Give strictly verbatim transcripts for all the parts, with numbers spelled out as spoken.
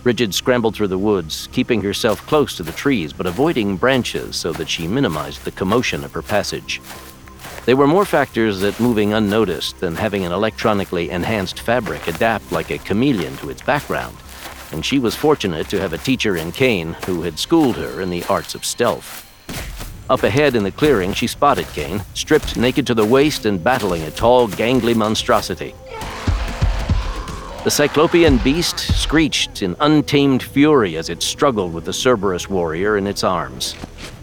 Bridget scrambled through the woods, keeping herself close to the trees but avoiding branches so that she minimized the commotion of her passage. There were more factors that moving unnoticed than having an electronically enhanced fabric adapt like a chameleon to its background, and she was fortunate to have a teacher in Kane who had schooled her in the arts of stealth. Up ahead in the clearing, she spotted Kane, stripped naked to the waist and battling a tall, gangly monstrosity. The cyclopean beast screeched in untamed fury as it struggled with the Cerberus warrior in its arms.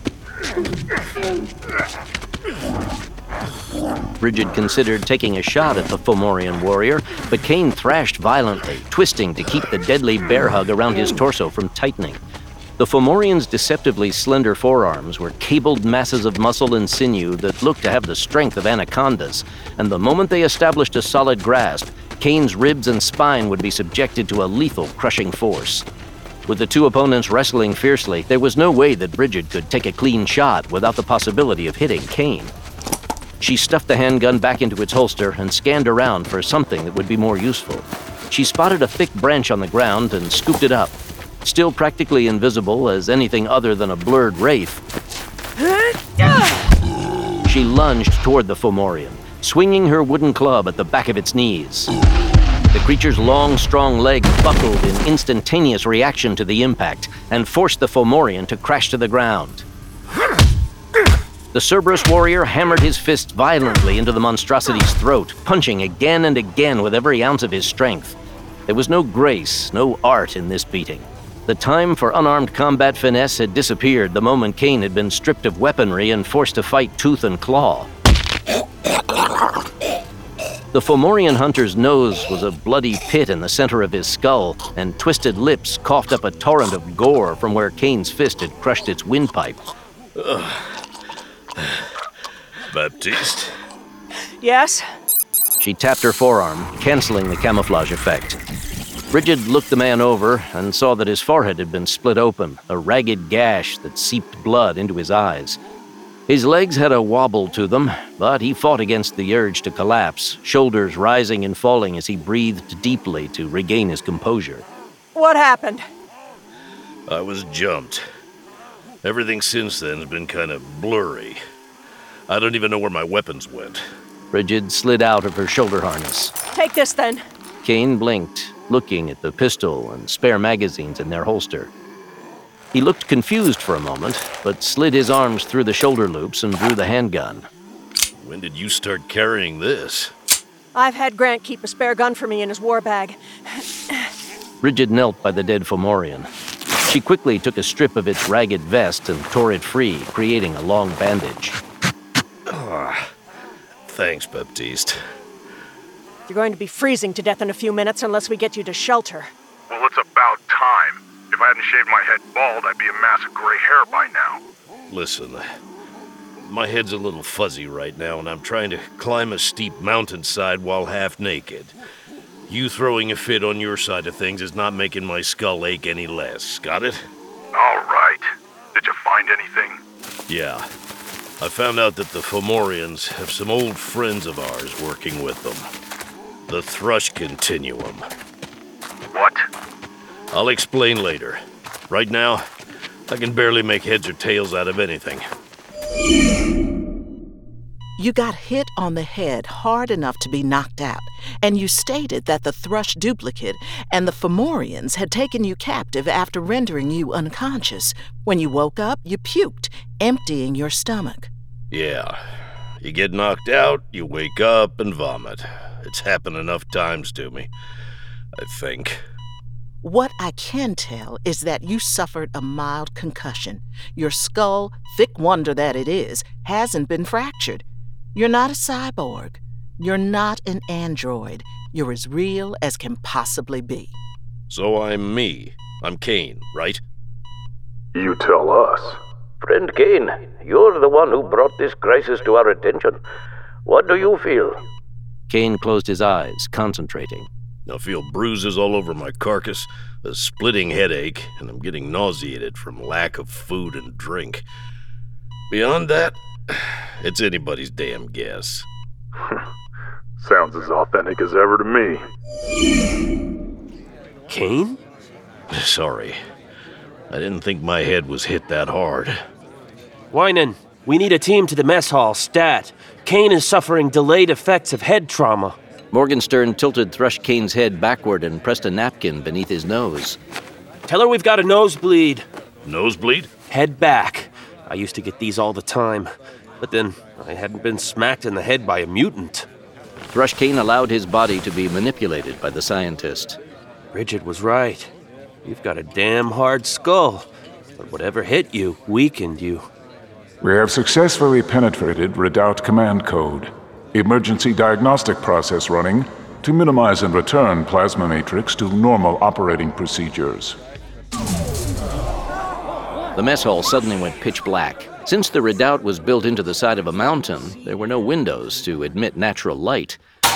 Bridget considered taking a shot at the Fomorian warrior, but Kane thrashed violently, twisting to keep the deadly bear hug around his torso from tightening. The Fomorian's deceptively slender forearms were cabled masses of muscle and sinew that looked to have the strength of anacondas, and the moment they established a solid grasp, Kane's ribs and spine would be subjected to a lethal, crushing force. With the two opponents wrestling fiercely, there was no way that Bridget could take a clean shot without the possibility of hitting Kane. She stuffed the handgun back into its holster and scanned around for something that would be more useful. She spotted a thick branch on the ground and scooped it up. Still practically invisible as anything other than a blurred wraith, she lunged toward the Fomorian, swinging her wooden club at the back of its knees. The creature's long, strong leg buckled in instantaneous reaction to the impact and forced the Fomorian to crash to the ground. The Cerberus warrior hammered his fist violently into the monstrosity's throat, punching again and again with every ounce of his strength. There was no grace, no art in this beating. The time for unarmed combat finesse had disappeared the moment Kane had been stripped of weaponry and forced to fight tooth and claw. The Fomorian hunter's nose was a bloody pit in the center of his skull, and twisted lips coughed up a torrent of gore from where Kane's fist had crushed its windpipe. Baptiste? Yes? She tapped her forearm, canceling the camouflage effect. Bridget looked the man over and saw that his forehead had been split open, a ragged gash that seeped blood into his eyes. His legs had a wobble to them, but he fought against the urge to collapse, shoulders rising and falling as he breathed deeply to regain his composure. What happened? I was jumped. Everything since then has been kind of blurry. I don't even know where my weapons went. Bridget slid out of her shoulder harness. Take this, then. Kane blinked, looking at the pistol and spare magazines in their holster. He looked confused for a moment, but slid his arms through the shoulder loops and drew the handgun. When did you start carrying this? I've had Grant keep a spare gun for me in his war bag. Bridget knelt by the dead Fomorian. She quickly took a strip of its ragged vest and tore it free, creating a long bandage. Ah, thanks, Baptiste. You're going to be freezing to death in a few minutes unless we get you to shelter. Well, it's about time. If I hadn't shaved my head bald, I'd be a mass of gray hair by now. Listen, my head's a little fuzzy right now, and I'm trying to climb a steep mountainside while half naked. You throwing a fit on your side of things is not making my skull ache any less. Got it? All right. Did you find anything? Yeah. I found out that the Fomorians have some old friends of ours working with them. The Thrush Continuum. What? I'll explain later. Right now, I can barely make heads or tails out of anything. You got hit on the head hard enough to be knocked out, and you stated that the Thrush duplicate and the Fomorians had taken you captive after rendering you unconscious. When you woke up, you puked, emptying your stomach. Yeah. You get knocked out, you wake up and vomit. It's happened enough times to me, I think. What I can tell is that you suffered a mild concussion. Your skull, thick wonder that it is, hasn't been fractured. You're not a cyborg. You're not an android. You're as real as can possibly be. So I'm me. I'm Kane, right? You tell us. Friend Kane, you're the one who brought this crisis to our attention. What do you feel? Kane closed his eyes, concentrating. I feel bruises all over my carcass, a splitting headache, and I'm getting nauseated from lack of food and drink. Beyond that, it's anybody's damn guess. Sounds as authentic as ever to me. Kane? Sorry. I didn't think my head was hit that hard. Winan, we need a team to the mess hall, stat. Kane is suffering delayed effects of head trauma. Morgenstern tilted Thrush Kane's head backward and pressed a napkin beneath his nose. Tell her we've got a nosebleed. Nosebleed? Head back. I used to get these all the time, but then I hadn't been smacked in the head by a mutant. Thrush Kane allowed his body to be manipulated by the scientist. Bridget was right. You've got a damn hard skull, but whatever hit you weakened you. We have successfully penetrated Redoubt command code. Emergency diagnostic process running to minimize and return plasma matrix to normal operating procedures. The mess hall suddenly went pitch black. Since the redoubt was built into the side of a mountain, there were no windows to admit natural light.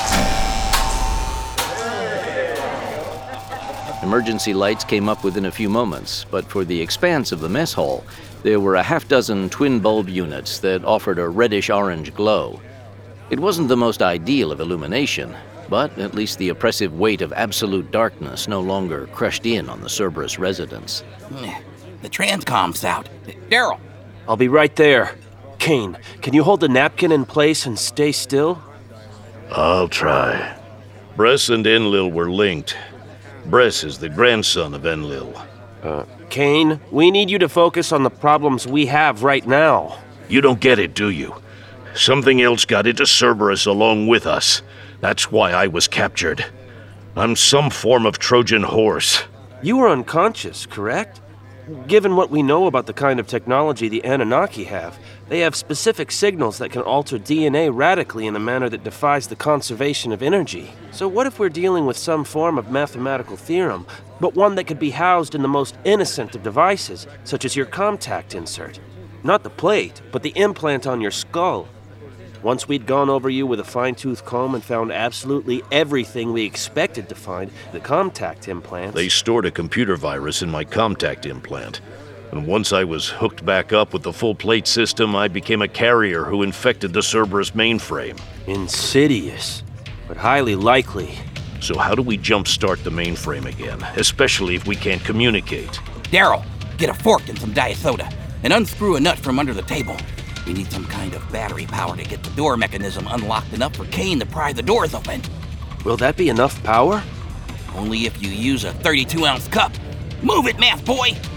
Emergency lights came up within a few moments, but for the expanse of the mess hall, there were a half dozen twin bulb units that offered a reddish-orange glow. It wasn't the most ideal of illumination, but at least the oppressive weight of absolute darkness no longer crushed in on the Cerberus residents. The transcom's out. Daryl! I'll be right there. Kane, can you hold the napkin in place and stay still? I'll try. Bress and Enlil were linked. Bress is the grandson of Enlil. Uh, Kane, we need you to focus on the problems we have right now. You don't get it, do you? Something else got into Cerberus along with us. That's why I was captured. I'm some form of Trojan horse. You were unconscious, correct? Given what we know about the kind of technology the Anunnaki have, they have specific signals that can alter D N A radically in a manner that defies the conservation of energy. So what if we're dealing with some form of mathematical theorem, but one that could be housed in the most innocent of devices, such as your contact insert? Not the plate, but the implant on your skull. Once we'd gone over you with a fine-tooth comb and found absolutely everything we expected to find, the contact implants... They stored a computer virus in my contact implant. And once I was hooked back up with the full plate system, I became a carrier who infected the Cerberus mainframe. Insidious, but highly likely. So how do we jumpstart the mainframe again, especially if we can't communicate? Daryl, get a fork and some diet soda, and unscrew a nut from under the table. We need some kind of battery power to get the door mechanism unlocked enough for Kane to pry the doors open. Will that be enough power? Only if you use a thirty-two ounce cup. Move it, math boy!